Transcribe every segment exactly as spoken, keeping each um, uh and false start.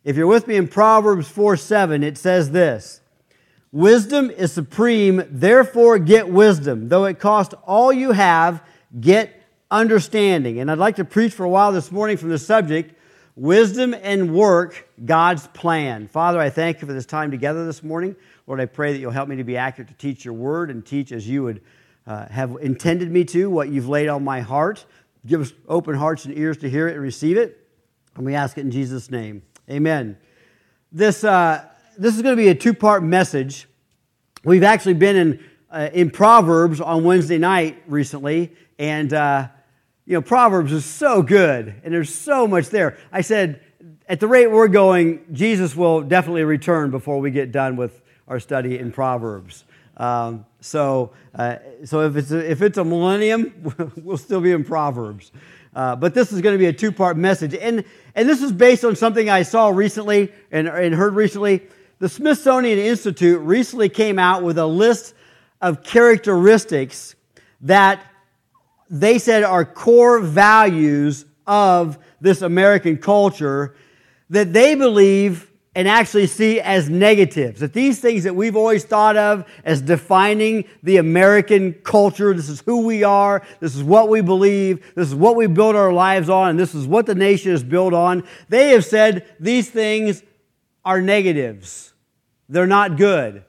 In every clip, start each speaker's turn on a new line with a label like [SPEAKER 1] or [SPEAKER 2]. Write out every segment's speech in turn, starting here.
[SPEAKER 1] If you're with me in Proverbs four seven, it says this: wisdom is supreme, therefore get wisdom. Though it cost all you have, get understanding. And I'd like to preach for a while this morning from the subject, wisdom and work, God's plan. Father, I thank you for this time together this morning. Lord, I pray that you'll help me to be accurate to teach your word and teach as you would uh, have intended me to, what you've laid on my heart. Give us open hearts and ears to hear it and receive it. And we ask it in Jesus' name. Amen. This uh, this is going to be a two-part message. We've actually been in uh, in Proverbs on Wednesday night recently, and uh, you know Proverbs is so good, and there's so much there. I said, at the rate we're going, Jesus will definitely return before we get done with our study in Proverbs. Um, so uh, so if it's a, if it's a millennium, we'll still be in Proverbs. Uh, but this is going to be a two-part message. And, and this is based on something I saw recently and, and heard recently. The Smithsonian Institute recently came out with a list of characteristics that they said are core values of this American culture that they believe and actually see as negatives. That these things that we've always thought of as defining the American culture, this is who we are, this is what we believe, this is what we build our lives on, and this is what the nation is built on, they have said these things are negatives. They're not good.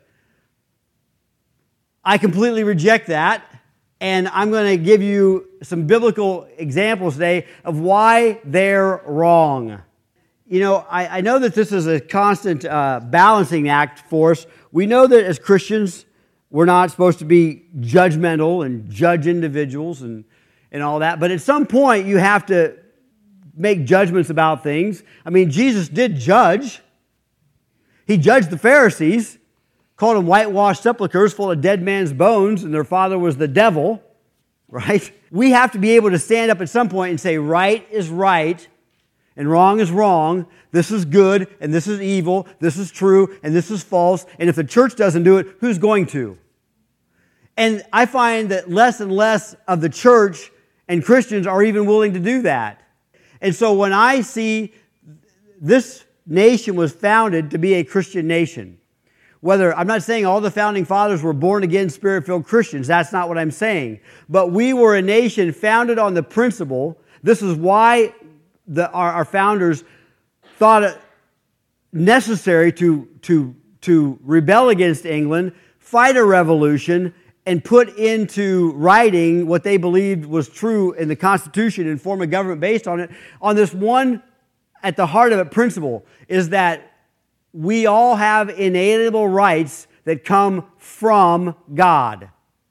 [SPEAKER 1] I completely reject that, and I'm going to give you some biblical examples today of why they're wrong. You know, I, I know that this is a constant uh, balancing act for us. We know that as Christians, we're not supposed to be judgmental and judge individuals and, and all that. But at some point, you have to make judgments about things. I mean, Jesus did judge. He judged the Pharisees, called them whitewashed sepulchres full of dead man's bones, and their father was the devil, right? We have to be able to stand up at some point and say, right is right, and wrong is wrong, this is good, and this is evil, this is true, and this is false, and if the church doesn't do it, who's going to? And I find that less and less of the church and Christians are even willing to do that. And so when I see this nation was founded to be a Christian nation, whether, I'm not saying all the founding fathers were born-again, Spirit-filled Christians, that's not what I'm saying, but we were a nation founded on the principle, this is why The, our, our founders thought it necessary to, to, to rebel against England, fight a revolution, and put into writing what they believed was true in the Constitution and form a government based on it. On this one, at the heart of it, principle is that we all have inalienable rights that come from God.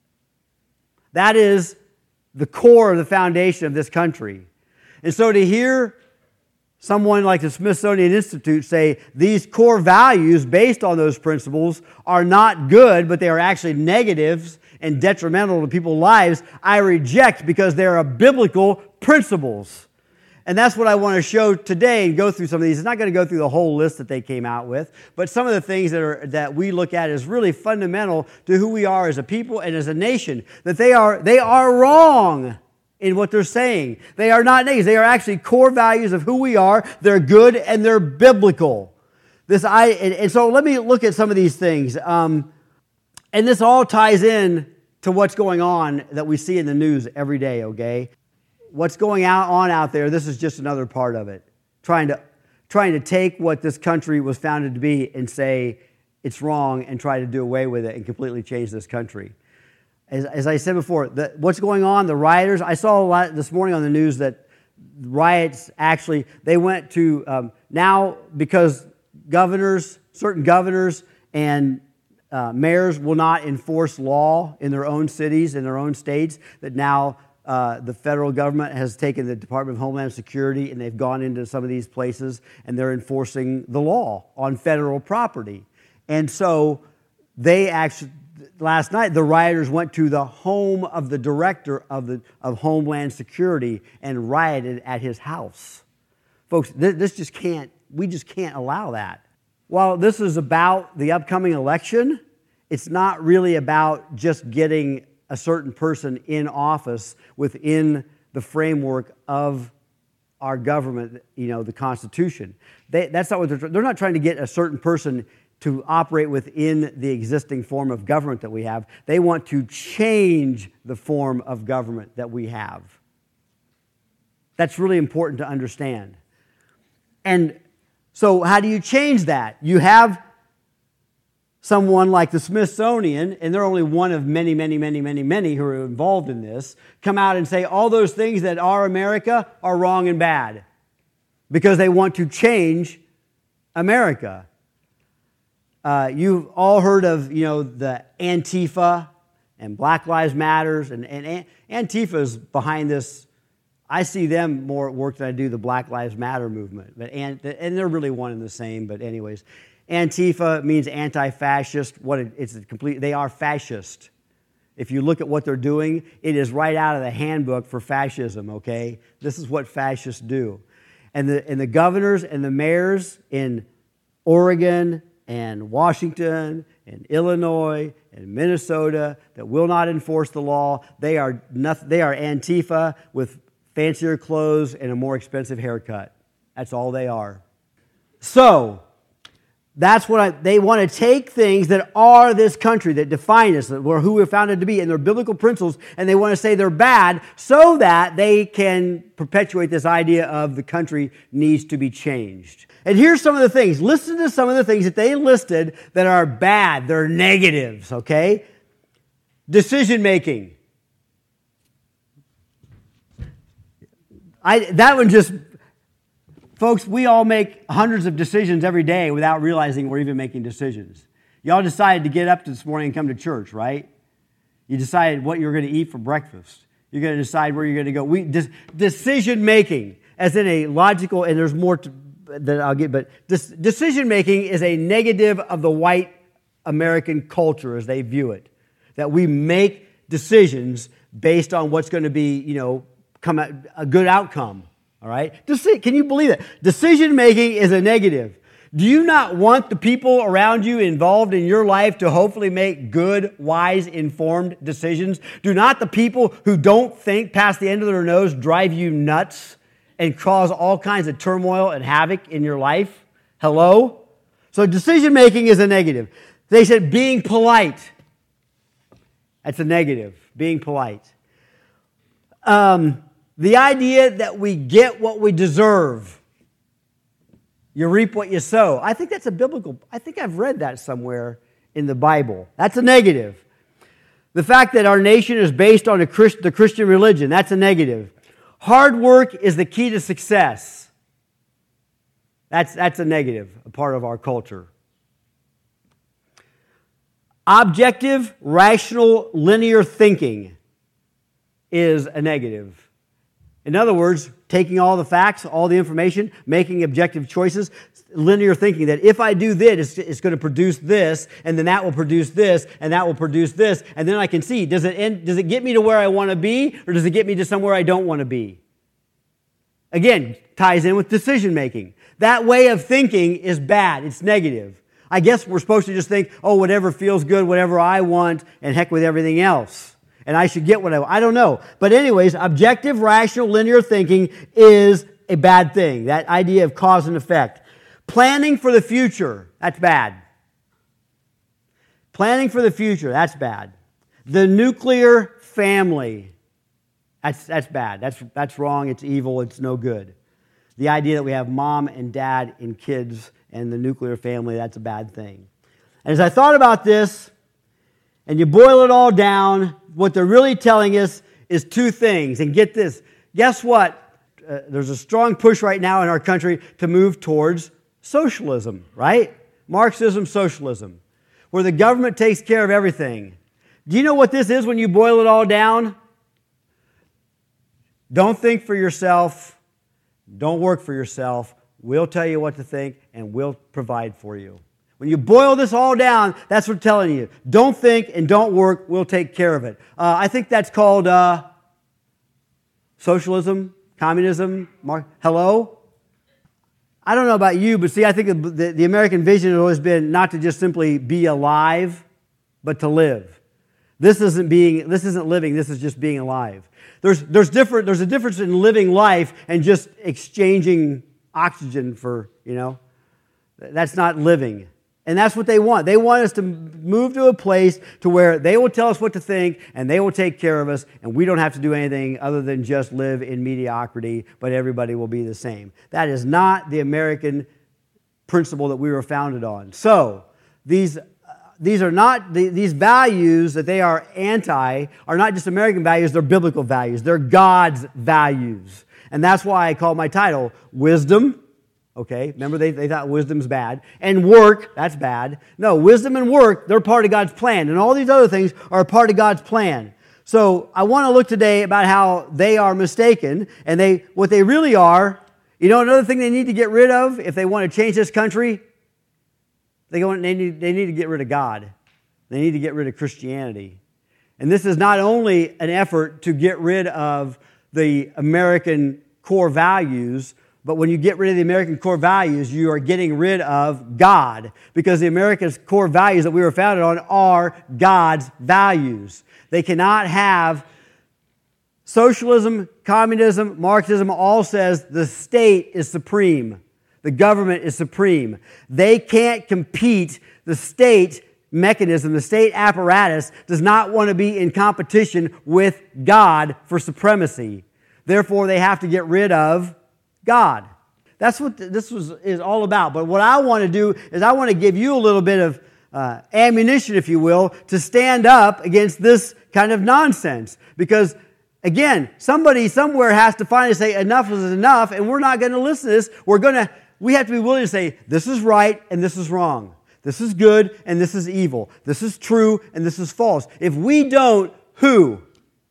[SPEAKER 1] That is the core of the foundation of this country. And so to hear someone like the Smithsonian Institute say these core values based on those principles are not good, but they are actually negatives and detrimental to people's lives, I reject because they are biblical principles. And that's what I want to show today and go through some of these. It's not going to go through the whole list that they came out with, but some of the things that are that we look at as really fundamental to who we are as a people and as a nation, that they are they are wrong in what they're saying. They are not negatives. They are actually core values of who we are. They're good and they're biblical. This I and, and so let me look at some of these things. Um, and this all ties in to what's going on that we see in the news every day, okay? What's going out on out there, this is just another part of it. Trying to trying to take what this country was founded to be and say it's wrong and try to do away with it and completely change this country. As, as I said before, the, what's going on, the rioters, I saw a lot this morning on the news that riots actually, they went to, um, now because governors, certain governors and uh, mayors will not enforce law in their own cities, in their own states, that now uh, the federal government has taken the Department of Homeland Security and they've gone into some of these places and they're enforcing the law on federal property. And so they actually, last night, the rioters went to the home of the director of the of Homeland Security and rioted at his house. Folks, this, this just can't, we just can't allow that. While this is about the upcoming election, it's not really about just getting a certain person in office within the framework of our government, you know, the Constitution. They, that's not what they're, they're not trying to get a certain person to operate within the existing form of government that we have. They want to change the form of government that we have. That's really important to understand. And so how do you change that? You have someone like the Smithsonian, and they're only one of many, many, many, many, many who are involved in this, come out and say all those things that are America are wrong and bad because they want to change America. Uh, you've all heard of, you know, the Antifa and Black Lives Matters, and, and Antifa is behind this. I see them more at work than I do the Black Lives Matter movement, but and, and they're really one and the same. But anyways, Antifa means anti-fascist. What it, it's a complete. They are fascist. If you look at what they're doing, it is right out of the handbook for fascism. Okay, this is what fascists do, and the and the governors and the mayors in Oregon and Washington and Illinois and Minnesota that will not enforce the law, they are nothing, they are Antifa with fancier clothes and a more expensive haircut. That's all they are. So, that's what I, they want to take things that are this country, that define us, that we're who we're founded to be, and they're biblical principles, and they want to say they're bad so that they can perpetuate this idea of the country needs to be changed. And here's some of the things. Listen to some of the things that they listed that are bad. They're negatives, okay? Decision making. I, that one just... Folks, we all make hundreds of decisions every day without realizing we're even making decisions. Y'all decided to get up this morning and come to church, right? You decided what you're going to eat for breakfast. You're going to decide where you're going to go. We de- decision making, as in a logical, and there's more to, that I'll get, but this, decision making is a negative of the white American culture as they view it. That we make decisions based on what's going to be, you know, come out, a good outcome. All right? Can you believe it? Decision making is a negative. Do you not want the people around you involved in your life to hopefully make good, wise, informed decisions? Do not the people who don't think past the end of their nose drive you nuts and cause all kinds of turmoil and havoc in your life? Hello? So decision making is a negative. They said being polite. That's a negative, being polite. Um... The idea that we get what we deserve. You reap what you sow. I think that's a biblical, I think I've read that somewhere in the Bible. That's a negative. The fact that our nation is based on a Christ, the Christian religion, that's a negative. Hard work is the key to success. That's, that's a negative, a part of our culture. Objective, rational, linear thinking is a negative. In other words, taking all the facts, all the information, making objective choices, linear thinking that if I do this, it's going to produce this, and then that will produce this, and that will produce this, and then I can see, does it end, does it get me to where I want to be, or does it get me to somewhere I don't want to be? Again, ties in with decision making. That way of thinking is bad. It's negative. I guess we're supposed to just think, oh, whatever feels good, whatever I want, and heck with everything else. And I should get what I want. I don't know. But anyways, objective, rational, linear thinking is a bad thing. That idea of cause and effect. Planning for the future, that's bad. Planning for the future, that's bad. The nuclear family, that's, that's bad. That's, that's wrong. It's evil. It's no good. The idea that we have mom and dad and kids and the nuclear family, that's a bad thing. And as I thought about this, and you boil it all down, what they're really telling us is two things. And get this, guess what? Uh, there's a strong push right now in our country to move towards socialism, right? Marxism, socialism, where the government takes care of everything. Do you know what this is when you boil it all down? Don't think for yourself. Don't work for yourself. We'll tell you what to think, and we'll provide for you. When you boil this all down, that's what I'm telling you. Don't think and don't work. We'll take care of it. Uh, I think that's called uh, socialism, communism. Mar- Hello? I don't know about you, but see, I think the, the American vision has always been not to just simply be alive, but to live. This isn't being, this isn't living, this is just being alive. There's, there's, different, there's a difference in living life and just exchanging oxygen for, you know, that's not living. And that's what they want. They want us to move to a place to where they will tell us what to think and they will take care of us and we don't have to do anything other than just live in mediocrity, but everybody will be the same. That is not the American principle that we were founded on. So, these These are not, these values that they are anti are not just American values, they're biblical values. They're God's values. And that's why I call my title, Wisdom. Okay, remember they, they thought wisdom's bad. And work, that's bad. No, wisdom and work, they're part of God's plan. And all these other things are a part of God's plan. So I want to look today about how they are mistaken. And they what they really are, you know, another thing they need to get rid of if they want to change this country, They, go, they, need, they need to get rid of God. They need to get rid of Christianity. And this is not only an effort to get rid of the American core values, but when you get rid of the American core values, you are getting rid of God. Because the American core values that we were founded on are God's values. They cannot have socialism, communism, Marxism, all says the state is supreme. The government is supreme. They can't compete. The state mechanism, the state apparatus, does not want to be in competition with God for supremacy. Therefore, they have to get rid of God. That's what this was, is all about. But what I want to do is I want to give you a little bit of uh, ammunition, if you will, to stand up against this kind of nonsense. Because again, somebody somewhere has to finally say enough is enough, and we're not going to listen to this. We're going to We have to be willing to say, this is right and this is wrong. This is good and this is evil. This is true and this is false. If we don't, who?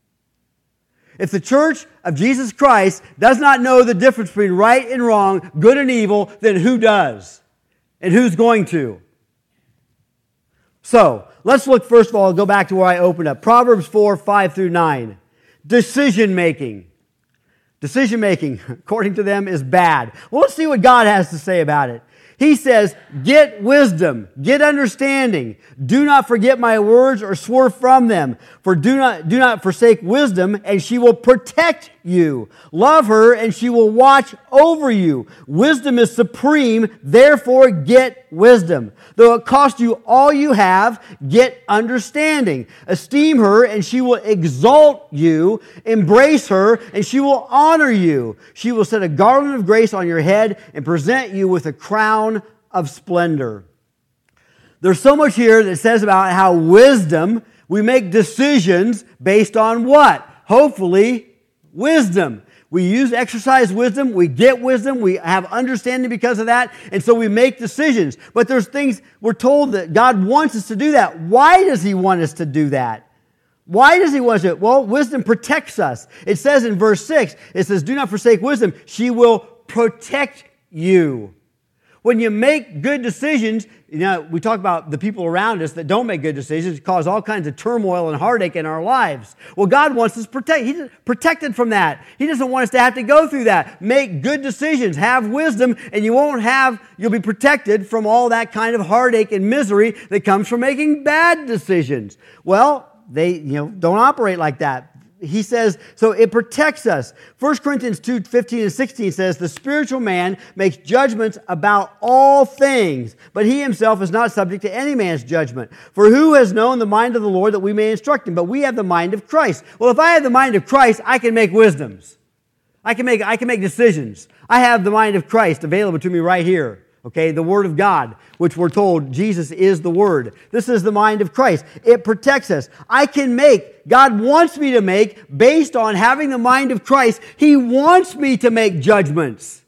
[SPEAKER 1] If the Church of Jesus Christ does not know the difference between right and wrong, good and evil, then who does? And who's going to? So, let's look first of all, go back to where I opened up. Proverbs four, five through nine. Decision making. Decision making, according to them, is bad. Well, let's see what God has to say about it. He says, get wisdom, get understanding. Do not forget my words or swerve from them. For do not, do not forsake wisdom, and she will protect you. Love her, and she will watch over you. Wisdom is supreme, therefore get wisdom. Though it cost you all you have, get understanding. Esteem her, and she will exalt you. Embrace her, and she will honor you. She will set a garland of grace on your head and present you with a crown of splendor. There's so much here that says about how wisdom, we make decisions based on what? Hopefully, wisdom. We use, exercise wisdom, we get wisdom, we have understanding because of that, and so we make decisions. But there's things, we're told that God wants us to do that. Why does He want us to do that? Why does He want us to do it? Well, wisdom protects us. It says in verse six, it says, do not forsake wisdom. She will protect you. When you make good decisions, you know, we talk about the people around us that don't make good decisions, cause all kinds of turmoil and heartache in our lives. Well, God wants us protect, He's protected from that. He doesn't want us to have to go through that. Make good decisions, have wisdom, and you won't have, you'll be protected from all that kind of heartache and misery that comes from making bad decisions. Well, they, you know, don't operate like that. He says, so it protects us. First Corinthians two, fifteen and sixteen says, the spiritual man makes judgments about all things, but he himself is not subject to any man's judgment. For who has known the mind of the Lord that we may instruct him? But we have the mind of Christ. Well, if I have the mind of Christ, I can make wisdoms. I can make, I can make decisions. I have the mind of Christ available to me right here. Okay, the Word of God, which we're told Jesus is the Word. This is the mind of Christ. It protects us. I can make, God wants me to make, based on having the mind of Christ, He wants me to make judgments.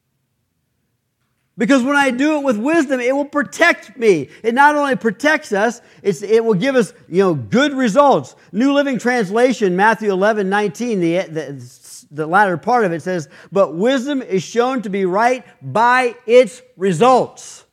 [SPEAKER 1] Because when I do it with wisdom, it will protect me. It not only protects us, it's, it will give us, you know, good results. New Living Translation, Matthew eleven, nineteen, the, the The latter part of it says, but wisdom is shown to be right by its results.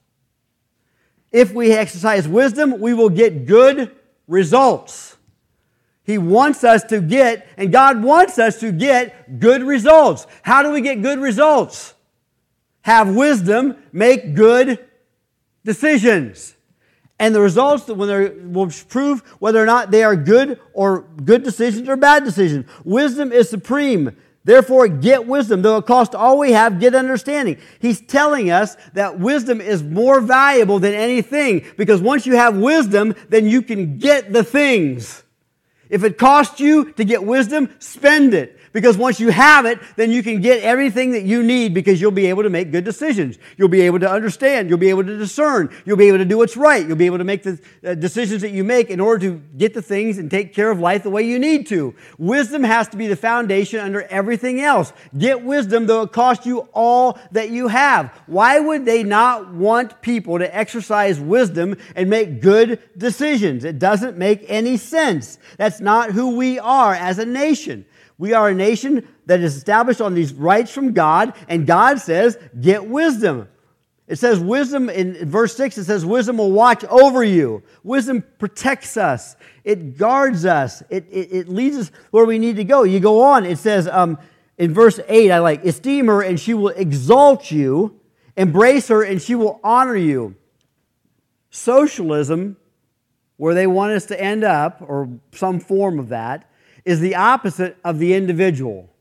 [SPEAKER 1] If we exercise wisdom, we will get good results. He wants us to get, and God wants us to get good results. How do we get good results? Have wisdom, make good decisions. And the results that when they will prove whether or not they are good or good decisions or bad decisions. Wisdom is supreme. Therefore, get wisdom. Though it cost all we have, get understanding. He's telling us that wisdom is more valuable than anything, because once you have wisdom, then you can get the things. If it costs you to get wisdom, spend it. Because once you have it, then you can get everything that you need, because you'll be able to make good decisions. You'll be able to understand. You'll be able to discern. You'll be able to do what's right. You'll be able to make the uh, decisions that you make in order to get the things and take care of life the way you need to. Wisdom has to be the foundation under everything else. Get wisdom, though it costs you all that you have. Why would they not want people to exercise wisdom and make good decisions? It doesn't make any sense. That's not who we are as a nation. We are a nation that is established on these rights from God, and God says, get wisdom. It says wisdom, in verse six, it says wisdom will watch over you. Wisdom protects us. It guards us. It, it, it leads us where we need to go. You go on, it says um, in verse eight, I like, esteem her and she will exalt you. Embrace her and she will honor you. Socialism, where they want us to end up, or some form of that, is the opposite of the individual.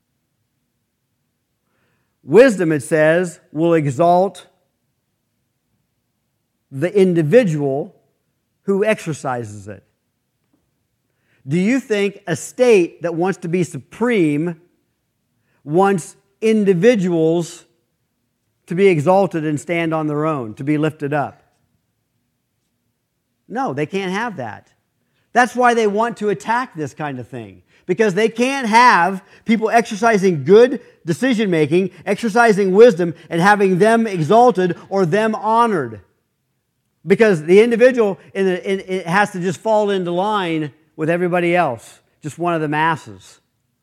[SPEAKER 1] Wisdom, it says, will exalt the individual who exercises it. Do you think a state that wants to be supreme wants individuals to be exalted and stand on their own, to be lifted up? No, they can't have that. That's why they want to attack this kind of thing. Because they can't have people exercising good decision-making, exercising wisdom, and having them exalted or them honored. Because the individual in the, in, it has to just fall into line with everybody else, just one of the masses.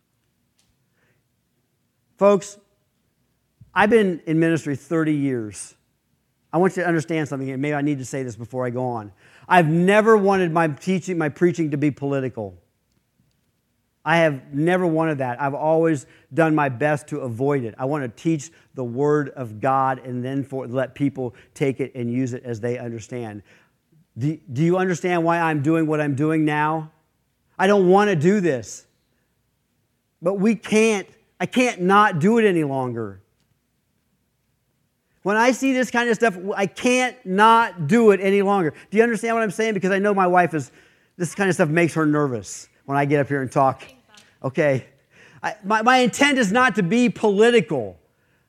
[SPEAKER 1] Folks, I've been in ministry thirty years. I want you to understand something, and maybe I need to say this before I go on. I've never wanted my teaching, my preaching to be political. I have never wanted that. I've always done my best to avoid it. I want to teach the Word of God and then for, let people take it and use it as they understand. Do, do you understand why I'm doing what I'm doing now? I don't want to do this. But we can't, I can't not do it any longer. When I see this kind of stuff, I can't not do it any longer. Do you understand what I'm saying? Because I know my wife is, this kind of stuff makes her nervous when I get up here and talk. Okay. I, my, my intent is not to be political,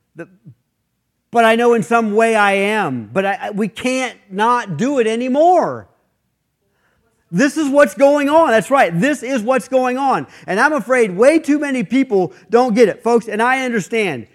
[SPEAKER 1] but I know in some way I am. But I, we can't not do it anymore. This is what's going on. That's right. This is what's going on. And I'm afraid way too many people don't get it, folks, and I understand.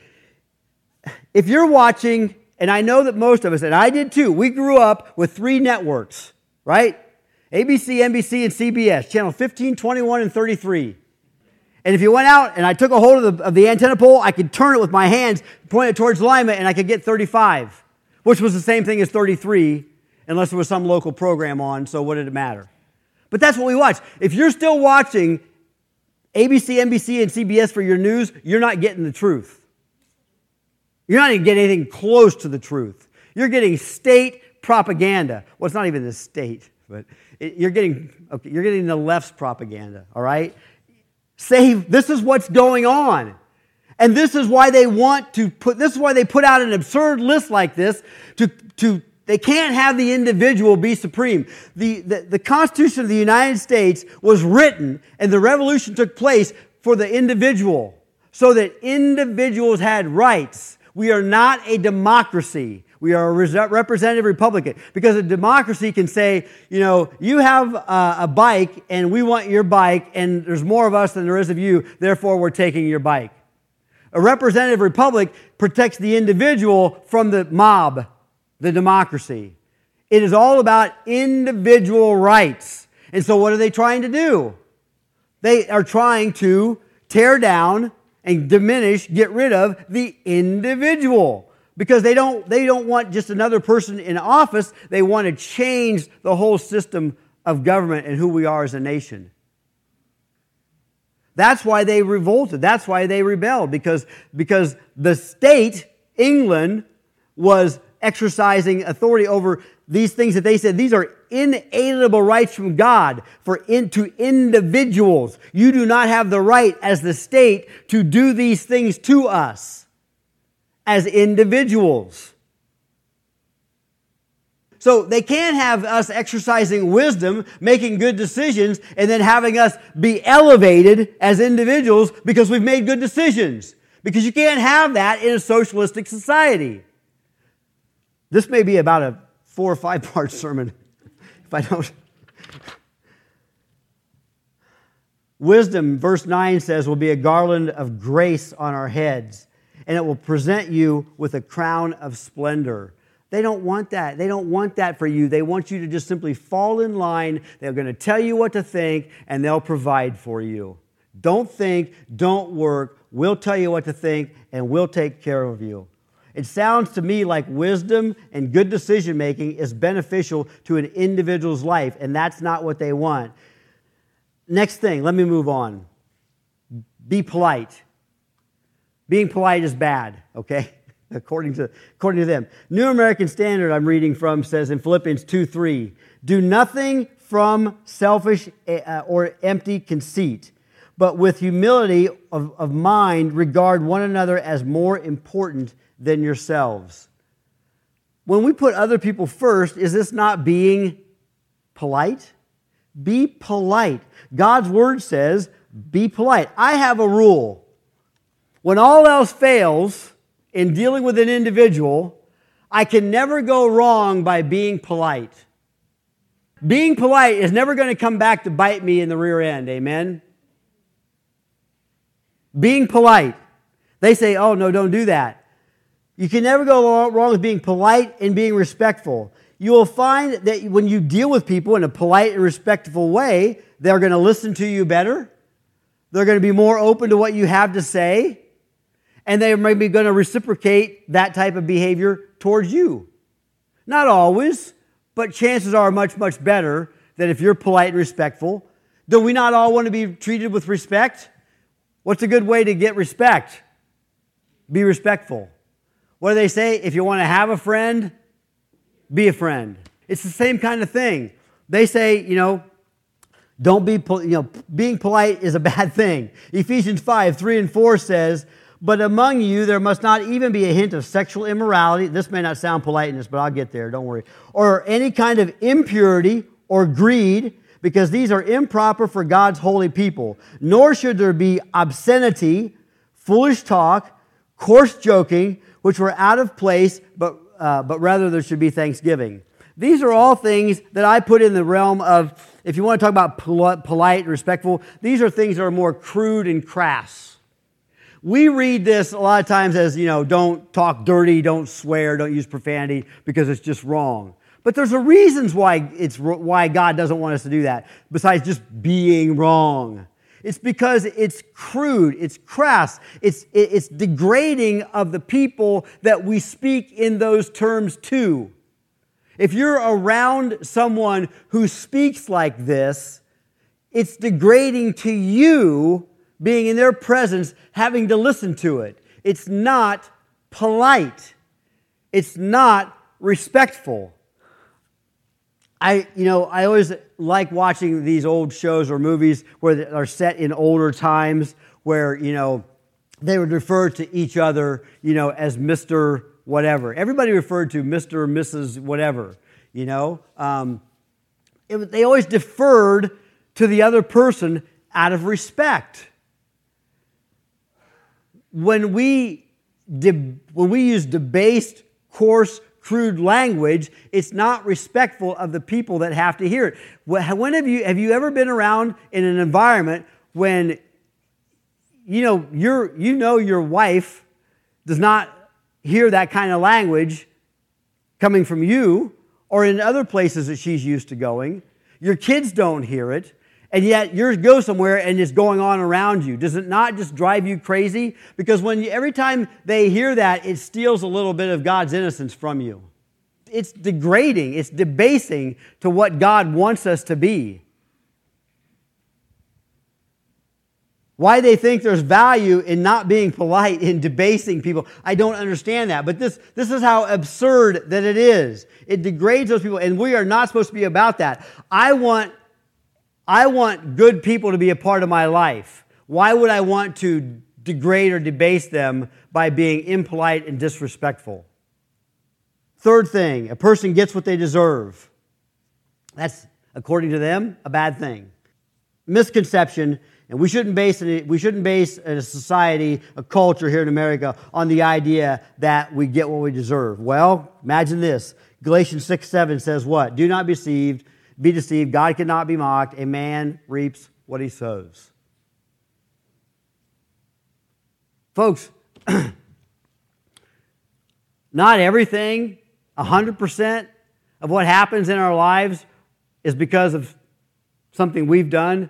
[SPEAKER 1] If you're watching, and I know that most of us, and I did too, we grew up with three networks, right? A B C, N B C, and C B S, channel fifteen, twenty-one, and thirty-three. And if you went out and I took a hold of the, of the antenna pole, I could turn it with my hands, point it towards Lima, and I could get thirty-five, which was the same thing as thirty-three, unless there was some local program on, so what did it matter? But that's what we watch. If you're still watching A B C, N B C, and C B S for your news, you're not getting the truth. You're not even getting anything close to the truth. You're getting state propaganda. Well, it's not even the state, but it, you're getting okay, you're getting the left's propaganda, all right? Say, this is what's going on. And this is why they want to put, this is why they put out an absurd list like this to, to they can't have the individual be supreme. The, the, the Constitution of the United States was written and the revolution took place for the individual so that individuals had rights. We are not a democracy. We are a representative republic. Because a democracy can say, you know, you have a, a bike and we want your bike and there's more of us than there is of you, therefore we're taking your bike. A representative republic protects the individual from the mob, the democracy. It is all about individual rights. And so what are they trying to do? They are trying to tear down and diminish, get rid of the individual. Because they don't, they don't want just another person in office. They want to change the whole system of government and who we are as a nation. That's why they revolted. That's why they rebelled. Because, because the state, England, was exercising authority over these things that they said. These are inalienable rights from God for into individuals. You do not have the right as the state to do these things to us as individuals. So they can't have us exercising wisdom, making good decisions, and then having us be elevated as individuals because we've made good decisions. Because you can't have that in a socialistic society. This may be about a four or five part sermon if I don't. Wisdom, verse nine says, will be a garland of grace on our heads, and it will present you with a crown of splendor. They don't want that. They don't want that for you. They want you to just simply fall in line. They're going to tell you what to think, and they'll provide for you. Don't think, don't work. We'll tell you what to think, and we'll take care of you. It sounds to me like wisdom and good decision-making is beneficial to an individual's life, and that's not what they want. Next thing, let me move on. Be polite. Being polite is bad, okay? According to, according to them. New American Standard I'm reading from says in Philippians two three, do nothing from selfish uh, or empty conceit, but with humility of, of mind regard one another as more important than yourselves. When we put other people first, is this not being polite? Be polite. God's word says, be polite. I have a rule. When all else fails, in dealing with an individual, I can never go wrong by being polite. Being polite is never going to come back to bite me in the rear end, amen? Being polite. They say, oh, no, don't do that. You can never go wrong with being polite and being respectful. You will find that when you deal with people in a polite and respectful way, they're going to listen to you better. They're going to be more open to what you have to say. And they're maybe going to reciprocate that type of behavior towards you. Not always, but chances are much, much better that if you're polite and respectful. Do we not all want to be treated with respect? What's a good way to get respect? Be respectful. What do they say? If you want to have a friend, be a friend. It's the same kind of thing. They say, you know, don't be, you know, being polite is a bad thing. Ephesians five, three and four says, but among you there must not even be a hint of sexual immorality. This may not sound politeness, but I'll get there, don't worry. Or any kind of impurity or greed, because these are improper for God's holy people. Nor should there be obscenity, foolish talk, coarse joking, which were out of place, but, uh, but rather there should be thanksgiving. These are all things that I put in the realm of, if you want to talk about polite and respectful, these are things that are more crude and crass. We read this a lot of times as, you know, don't talk dirty, don't swear, don't use profanity because it's just wrong. But there's a reasons why it's why God doesn't want us to do that, besides just being wrong. It's because it's crude, it's crass, it's it's degrading of the people that we speak in those terms to. If you're around someone who speaks like this, it's degrading to you being in their presence, having to listen to it. It's not polite. It's not respectful. I, you know, I always like watching these old shows or movies where they are set in older times where, you know, they would refer to each other, you know, as Mister whatever. Everybody referred to Mister or Missus whatever, you know. Um, it, they always deferred to the other person out of respect. When we de- when we use debased, coarse, crude language, it's not respectful of the people that have to hear it. When have you have you ever been around in an environment when you know your you know your wife does not hear that kind of language coming from you, or in other places that she's used to going? Your kids don't hear it. And yet you go somewhere and it's going on around you. Does it not just drive you crazy? Because when you, every time they hear that, it steals a little bit of God's innocence from you. It's degrading. It's debasing to what God wants us to be. Why they think there's value in not being polite, in debasing people, I don't understand that. But this, this is how absurd that it is. It degrades those people, and we are not supposed to be about that. I want, I want good people to be a part of my life. Why would I want to degrade or debase them by being impolite and disrespectful? Third thing, a person gets what they deserve. That's, according to them, a bad thing. Misconception. And we shouldn't base it, we shouldn't base a society, a culture here in America on the idea that we get what we deserve. Well, imagine this. Galatians six seven says what? Do not be deceived, be deceived. God cannot be mocked. A man reaps what he sows. Folks, not everything, one hundred percent of what happens in our lives is because of something we've done.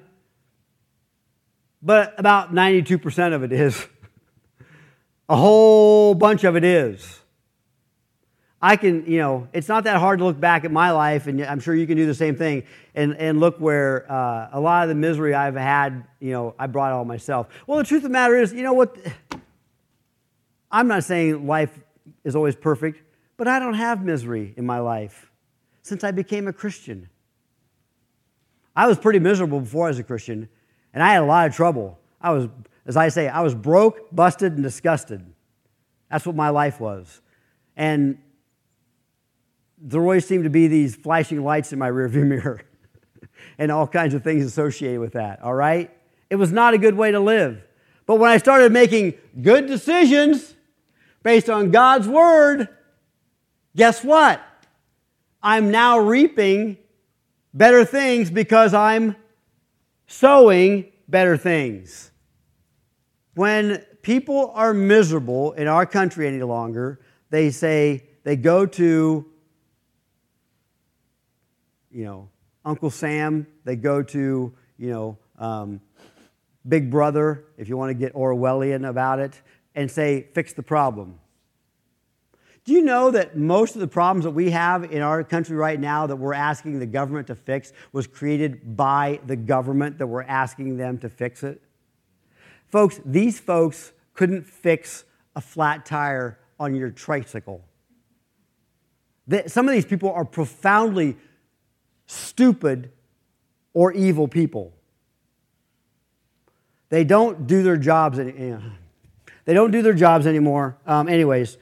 [SPEAKER 1] But about ninety-two percent of it is. A whole bunch of it is. I can, you know, it's not that hard to look back at my life, and I'm sure you can do the same thing, and, and look where uh, a lot of the misery I've had, you know, I brought all myself. Well, the truth of the matter is, you know what? I'm not saying life is always perfect, but I don't have misery in my life since I became a Christian. I was pretty miserable before I was a Christian. And I had a lot of trouble. I was, as I say, I was broke, busted, and disgusted. That's what my life was. And there always seemed to be these flashing lights in my rearview mirror and all kinds of things associated with that, all right? It was not a good way to live. But when I started making good decisions based on God's Word, guess what? I'm now reaping better things because I'm sowing better things. When people are miserable in our country any longer, they say, they go to, you know, Uncle Sam, they go to, you know, um, Big Brother, if you want to get Orwellian about it, and say, fix the problem. Do you know that most of the problems that we have in our country right now that we're asking the government to fix was created by the government that we're asking them to fix it? Folks, these folks couldn't fix a flat tire on your tricycle. Some of these people are profoundly stupid or evil people. They don't do their jobs any, They don't do their jobs anymore. Um, anyways,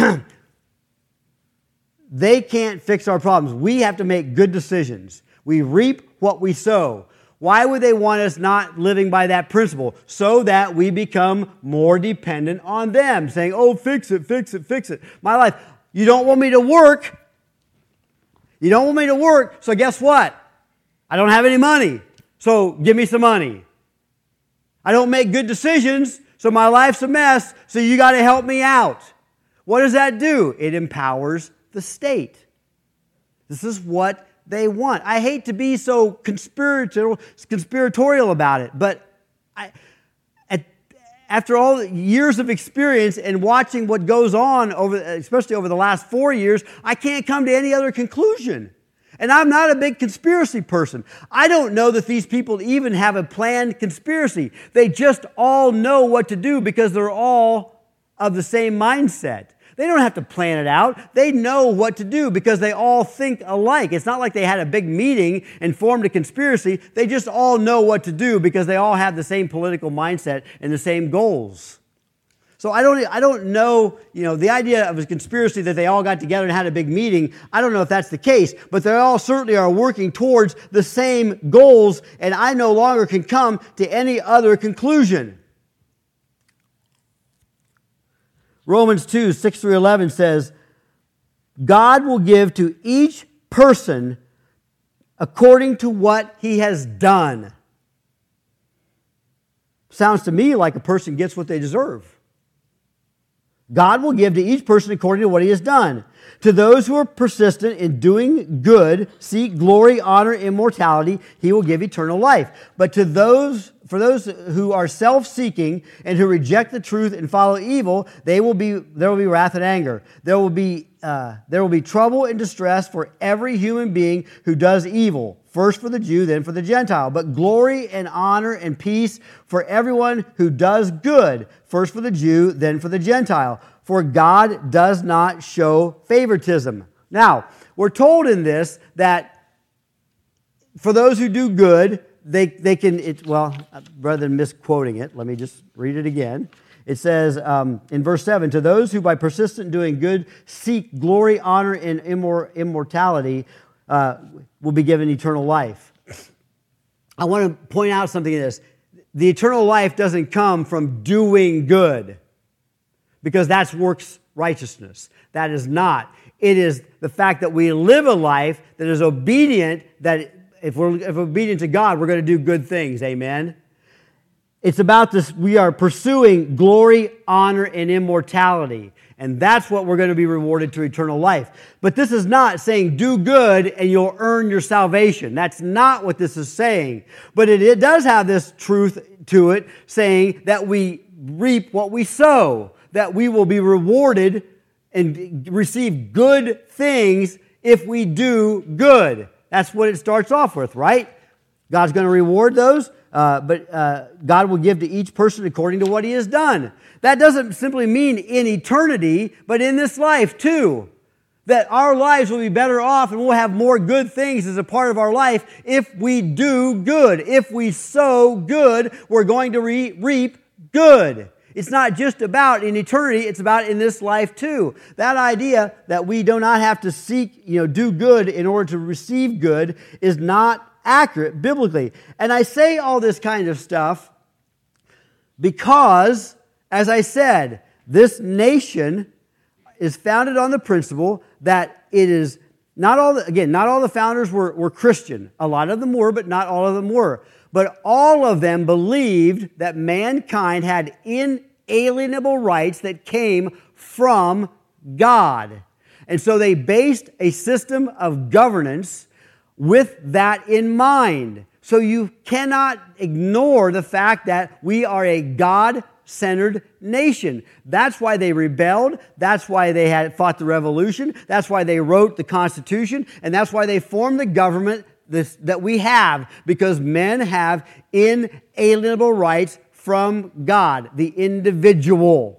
[SPEAKER 1] they can't fix our problems. We have to make good decisions. We reap what we sow. Why would they want us not living by that principle? So that we become more dependent on them, saying, oh, fix it, fix it, fix it. My life, you don't want me to work. You don't want me to work, so guess what? I don't have any money, so give me some money. I don't make good decisions, so my life's a mess, so you got to help me out. What does that do? It empowers the state. This is what they want. I hate to be so conspiratorial, conspiratorial about it, but I, at, after all the years of experience and watching what goes on, over, especially over the last four years, I can't come to any other conclusion. And I'm not a big conspiracy person. I don't know that these people even have a planned conspiracy. They just all know what to do because they're all of the same mindset. They don't have to plan it out. They know what to do because they all think alike. It's not like they had a big meeting and formed a conspiracy. They just all know what to do because they all have the same political mindset and the same goals. So I don't, I don't know, you know, the idea of a conspiracy that they all got together and had a big meeting, I don't know if that's the case, but they all certainly are working towards the same goals, and I no longer can come to any other conclusion. Romans two, six through eleven says, God will give to each person according to what he has done. Sounds to me like a person gets what they deserve. God will give to each person according to what he has done. To those who are persistent in doing good, seek glory, honor, immortality, he will give eternal life. But to those, for those who are self-seeking and who reject the truth and follow evil, they will be there will be wrath and anger. There will be uh, there will be trouble and distress for every human being who does evil. first for the Jew, then for the Gentile. But glory and honor and peace for everyone who does good, first for the Jew, then for the Gentile. For God does not show favoritism. Now, we're told in this that for those who do good, they, they can, it, well, rather than misquoting it, let me just read it again. It says um, in verse seven, to those who by persistent doing good seek glory, honor, and immor- immortality uh, will be given eternal life. I want to point out something in this. The eternal life doesn't come from doing good, because that's works righteousness. That is not. It is the fact that we live a life that is obedient, that if we're, if we're obedient to God, we're going to do good things. Amen? It's about this, we are pursuing glory, honor, and immortality. And that's what we're going to be rewarded to eternal life. But this is not saying do good and you'll earn your salvation. That's not what this is saying. But it, it does have this truth to it, saying that we reap what we sow, that we will be rewarded and receive good things if we do good. That's what it starts off with, right? God's going to reward those, uh, but uh, God will give to each person according to what he has done. That doesn't simply mean in eternity, but in this life too. That our lives will be better off and we'll have more good things as a part of our life if we do good. If we sow good, we're going to re- reap good. It's not just about in eternity, it's about in this life too. That idea that we do not have to seek, you know, do good in order to receive good is not accurate biblically. And I say all this kind of stuff because, as I said, this nation is founded on the principle that it is not all, the, again, not all the founders were, were Christian. A lot of them were, but not all of them were. But all of them believed that mankind had inalienable rights that came from God. And so they based a system of governance with that in mind. So you cannot ignore the fact that we are a God-centered nation. That's why they rebelled. That's why they had fought the revolution. That's why they wrote the Constitution. And that's why they formed the government This, that we have, because men have inalienable rights from God, the individual.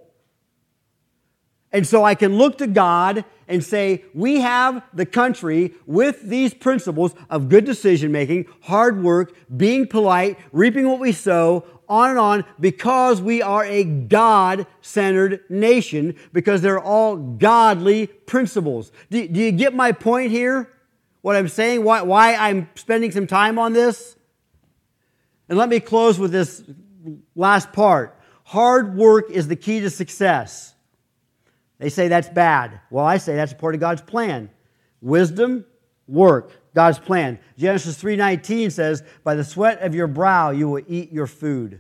[SPEAKER 1] And so I can look to God and say, we have the country with these principles of good decision-making, hard work, being polite, reaping what we sow, on and on, because we are a God-centered nation, because they're all godly principles. Do, do you get my point here? What I'm saying, why, why I'm spending some time on this? And let me close with this last part. Hard work is the key to success. They say that's bad. Well, I say that's part of God's plan. Wisdom, work, God's plan. Genesis three nineteen says, by the sweat of your brow you will eat your food.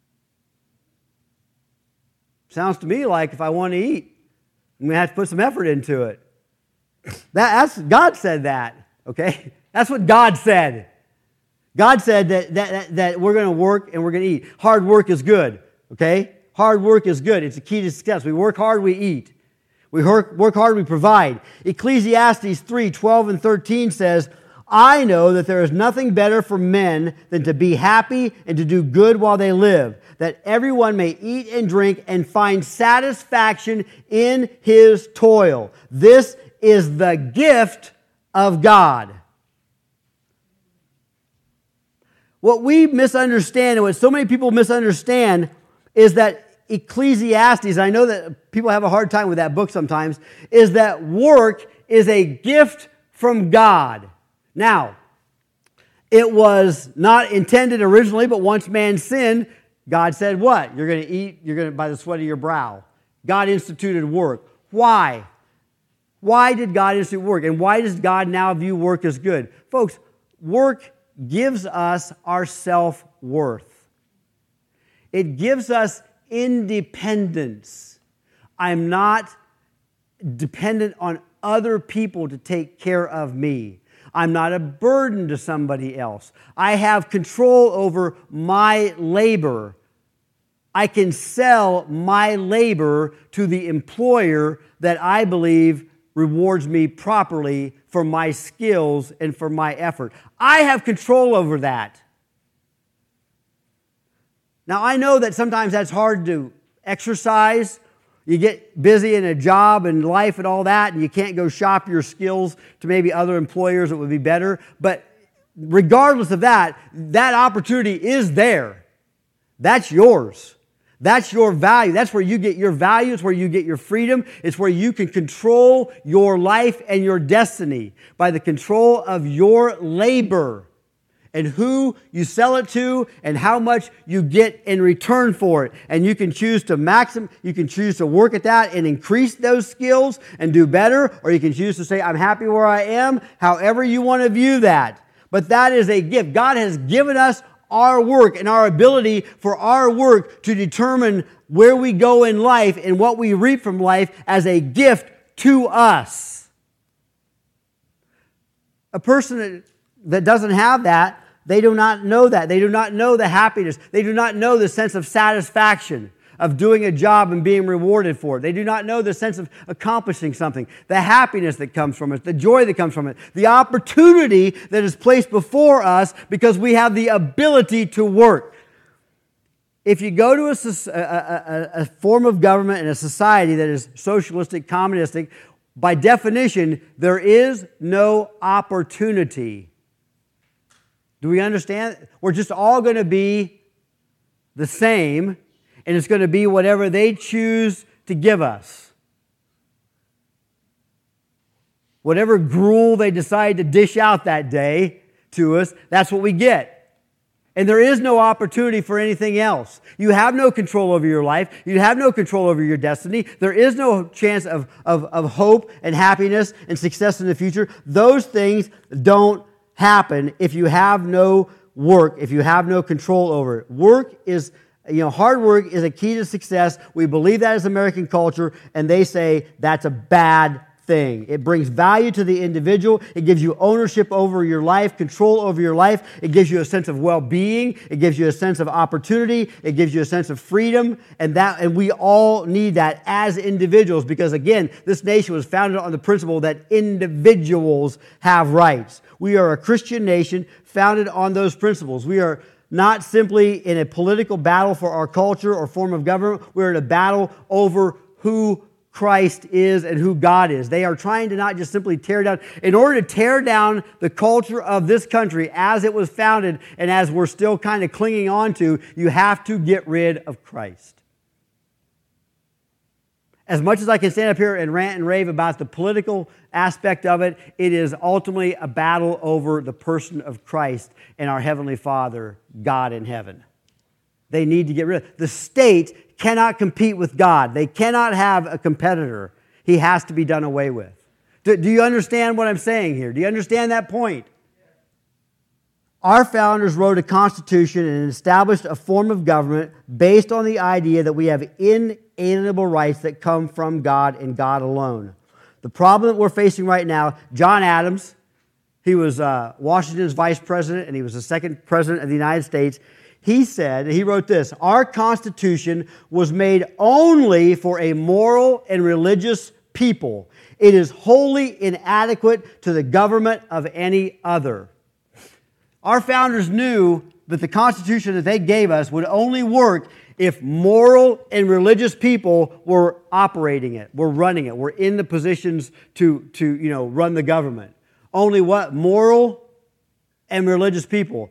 [SPEAKER 1] Sounds to me like if I want to eat, I'm going to have to put some effort into it. That, that's God said that, okay? That's what God said. God said that, that, that we're going to work and we're going to eat. Hard work is good, okay? Hard work is good. It's a key to success. We work hard, we eat. We work, work hard, we provide. Ecclesiastes three twelve and thirteen says, I know that there is nothing better for men than to be happy and to do good while they live, that everyone may eat and drink and find satisfaction in his toil. This is the gift of God. What we misunderstand and what so many people misunderstand is that Ecclesiastes, I know that people have a hard time with that book sometimes, is that work is a gift from God. Now, it was not intended originally, but once man sinned, God said what? You're going to eat, you're going to by the sweat of your brow. God instituted work. Why? Why did God institute work? And why does God now view work as good? Folks, work gives us our self-worth. It gives us independence. I'm not dependent on other people to take care of me. I'm not a burden to somebody else. I have control over my labor. I can sell my labor to the employer that I believe rewards me properly for my skills and for my effort. I have control over that. Now, I know that sometimes that's hard to exercise. You get busy in a job and life and all that, and you can't go shop your skills to maybe other employers that would be better. But regardless of that, that opportunity is there. That's yours. That's your value. That's where you get your value. It's where you get your freedom. It's where you can control your life and your destiny by the control of your labor and who you sell it to and how much you get in return for it. And you can choose to maxim, you can choose to work at that and increase those skills and do better, or you can choose to say, I'm happy where I am, however you want to view that. But that is a gift. God has given us our work and our ability for our work to determine where we go in life and what we reap from life as a gift to us. A person that doesn't have that, they do not know that. They do not know the happiness. They do not know the sense of satisfaction of doing a job and being rewarded for it. They do not know the sense of accomplishing something, the happiness that comes from it, the joy that comes from it, the opportunity that is placed before us because we have the ability to work. If you go to a, a, a, a form of government and a society that is socialistic, communistic, by definition, there is no opportunity. Do we understand? We're just all going to be the same, and it's going to be whatever they choose to give us. Whatever gruel they decide to dish out that day to us, that's what we get. And there is no opportunity for anything else. You have no control over your life. You have no control over your destiny. There is no chance of, of, of hope and happiness and success in the future. Those things don't happen if you have no work, if you have no control over it. Work is, you know, hard work is a key to success. We believe that as American culture, and they say that's a bad thing. It brings value to the individual. It gives you ownership over your life, control over your life. It gives you a sense of well-being. It gives you a sense of opportunity. It gives you a sense of freedom. And that, and we all need that as individuals because, again, this nation was founded on the principle that individuals have rights. We are a Christian nation founded on those principles. We are not simply in a political battle for our culture or form of government. We're in a battle over who Christ is and who God is. They are trying to not just simply tear down. In order to tear down the culture of this country as it was founded and as we're still kind of clinging on to, you have to get rid of Christ. As much as I can stand up here and rant and rave about the political aspect of it, it is ultimately a battle over the person of Christ and our Heavenly Father, God in heaven. They need to get rid of it. The state cannot compete with God. They cannot have a competitor. He has to be done away with. Do, do you understand what I'm saying here? Do you understand that point? Our founders wrote a constitution and established a form of government based on the idea that we have inalienable rights that come from God and God alone. The problem that we're facing right now, John Adams, he was uh, Washington's vice president and he was the second president of the United States. He said, he wrote this, our Constitution was made only for a moral and religious people. It is wholly inadequate to the government of any other. Our founders knew that the Constitution that they gave us would only work if moral and religious people were operating it, were running it, were in the positions to, to you know, run the government. Only what? Moral and religious people.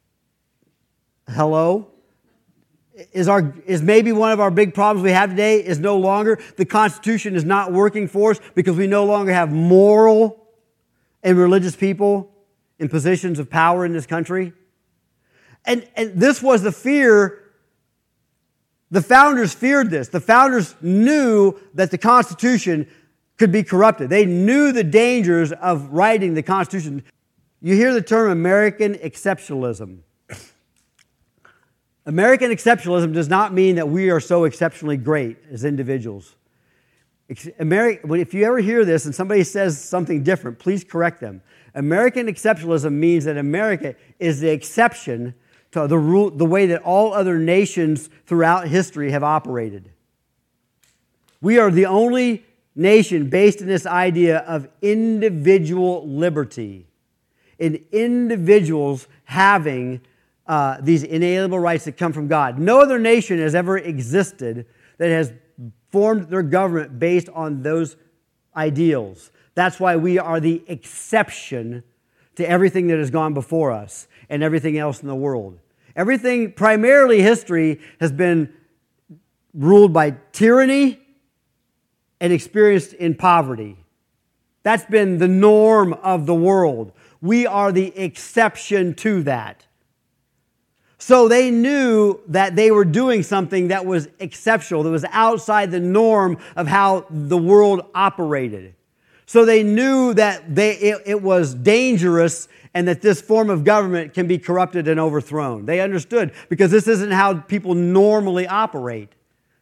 [SPEAKER 1] Hello? Is our is maybe one of our big problems we have today is no longer the Constitution is not working for us because we no longer have moral and religious people in positions of power in this country? And, and this was the fear. The founders feared this. The founders knew that the Constitution could be corrupted. They knew the dangers of writing the Constitution. You hear the term American exceptionalism. American exceptionalism does not mean that we are so exceptionally great as individuals. Ameri- if you ever hear this and somebody says something different, please correct them. American exceptionalism means that America is the exception to the rule, the way that all other nations throughout history have operated. We are the only nation based in this idea of individual liberty, in individuals having uh, these inalienable rights that come from God. No other nation has ever existed that has formed their government based on those ideals. That's why we are the exception to everything that has gone before us and everything else in the world. Everything, primarily history, has been ruled by tyranny and experienced in poverty. That's been the norm of the world. We are the exception to that. So they knew that they were doing something that was exceptional, that was outside the norm of how the world operated. So they knew that they, it, it was dangerous and that this form of government can be corrupted and overthrown. They understood, because this isn't how people normally operate.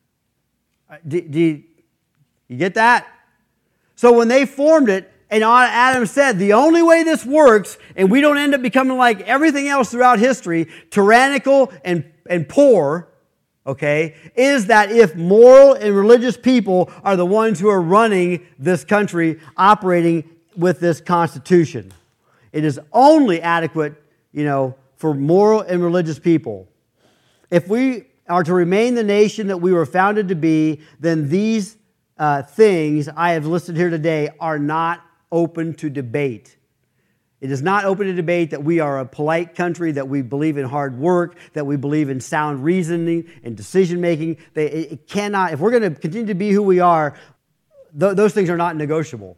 [SPEAKER 1] Do, do you, you get that? So when they formed it, and Adam said, the only way this works, and we don't end up becoming like everything else throughout history, tyrannical and, and poor, okay, is that if moral and religious people are the ones who are running this country, operating with this Constitution. It is only adequate, you know, for moral and religious people. If we are to remain the nation that we were founded to be, then these uh, things I have listed here today are not open to debate. It is not open to debate that we are a polite country, that we believe in hard work, that we believe in sound reasoning and decision making. They, it cannot, if we're going to continue to be who we are, th- those things are not negotiable.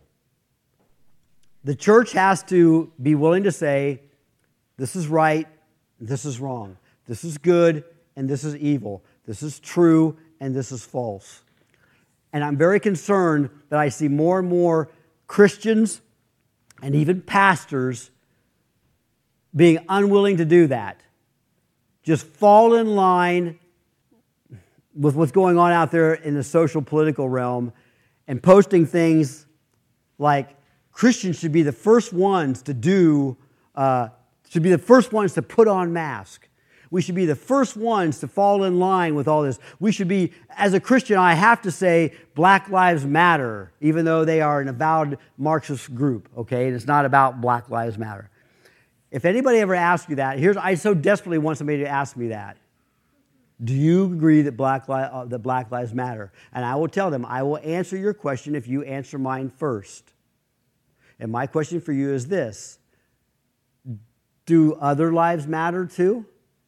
[SPEAKER 1] The church has to be willing to say, this is right, this is wrong. This is good, and this is evil. This is true, and this is false. And I'm very concerned that I see more and more Christians and even pastors being unwilling to do that. Just fall in line with what's going on out there in the social political realm and posting things like Christians should be the first ones to do, uh, should be the first ones to put on masks. We should be the first ones to fall in line with all this. We should be, as a Christian, I have to say Black Lives Matter, even though they are an avowed Marxist group, okay? And it's not about Black Lives Matter. If anybody ever asks you that, here's, I so desperately want somebody to ask me that. Do you agree that Black, Li- uh, that Black Lives Matter? And I will tell them, I will answer your question if you answer mine first. And my question for you is this. Do other lives matter too?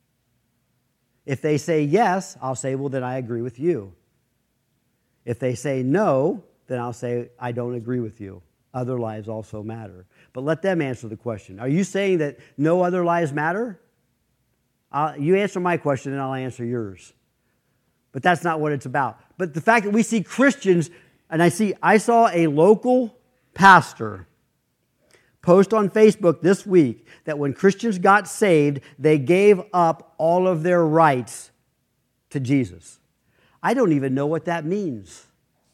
[SPEAKER 1] If they say yes, I'll say, well, then I agree with you. If they say no, then I'll say, I don't agree with you. Other lives also matter. But let them answer the question. Are you saying that no other lives matter? I'll, you answer my question and I'll answer yours. But that's not what it's about. But the fact that we see Christians, and I see, I saw a local pastor post on Facebook this week that when Christians got saved, they gave up all of their rights to Jesus. I don't even know what that means.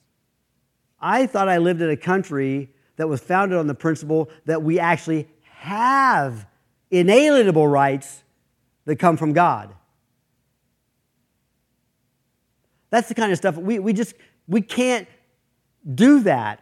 [SPEAKER 1] I thought I lived in a country that was founded on the principle that we actually have inalienable rights that come from God. That's the kind of stuff we, we just, we can't do that.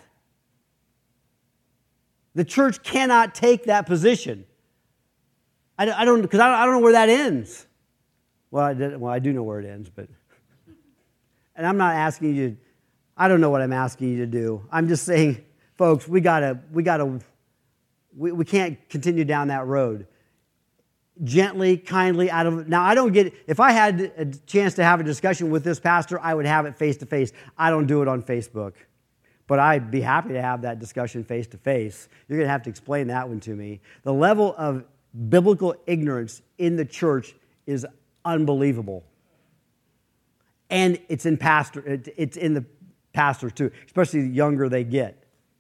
[SPEAKER 1] The church cannot take that position. I don't, I don't, because I don't know where that ends. Well, I did, well, I do know where it ends, but, and I'm not asking you. I don't know what I'm asking you to do. I'm just saying, folks, we gotta, we gotta, we, we can't continue down that road. Gently, kindly, out of now. I don't get. If I had a chance to have a discussion with this pastor, I would have it face to face. I don't do it on Facebook. But I'd be happy to have that discussion face-to-face. You're going to have to explain that one to me. The level of biblical ignorance in the church is unbelievable. And it's in pastor. It's in the pastors too, especially the younger they get.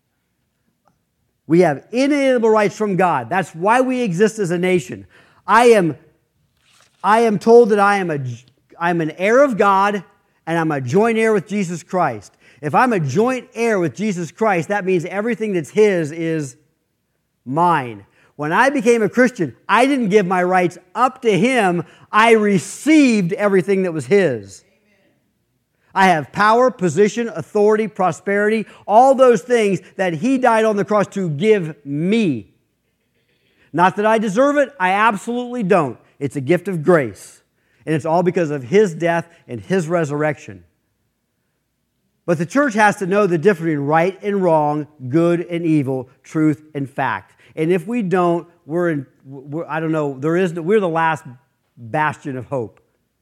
[SPEAKER 1] We have inalienable rights from God. That's why we exist as a nation. I am, I am told that I am a, I'm an heir of God and I'm a joint heir with Jesus Christ. If I'm a joint heir with Jesus Christ, that means everything that's His is mine. When I became a Christian, I didn't give my rights up to Him. I received everything that was His. I have power, position, authority, prosperity, all those things that He died on the cross to give me. Not that I deserve it, I absolutely don't. It's a gift of grace. And it's all because of His death and His resurrection. But the church has to know the difference between right and wrong, good and evil, truth and fact. And if we don't, we're in, we're, I don't know, there is, we're the last bastion of hope.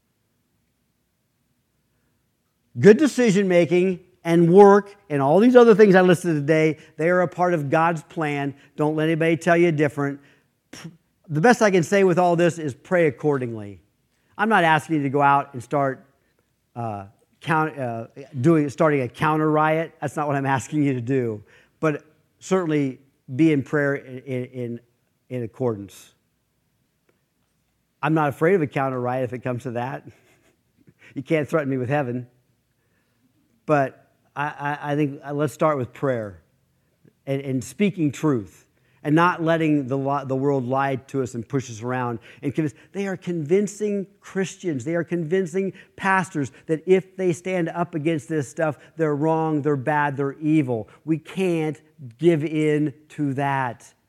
[SPEAKER 1] Good decision making and work and all these other things I listed today, they are a part of God's plan. Don't let anybody tell you different. The best I can say with all this is pray accordingly. I'm not asking you to go out and start uh, count, uh, doing, starting a counter riot. That's not what I'm asking you to do. But certainly be in prayer in, in, in accordance. I'm not afraid of a counter riot if it comes to that. You can't threaten me with heaven. But I, I, I think let's start with prayer and, and speaking truth. And not letting the, the world lie to us and push us around. And convince, they are convincing Christians, they are convincing pastors that if they stand up against this stuff, they're wrong, they're bad, they're evil. We can't give in to that.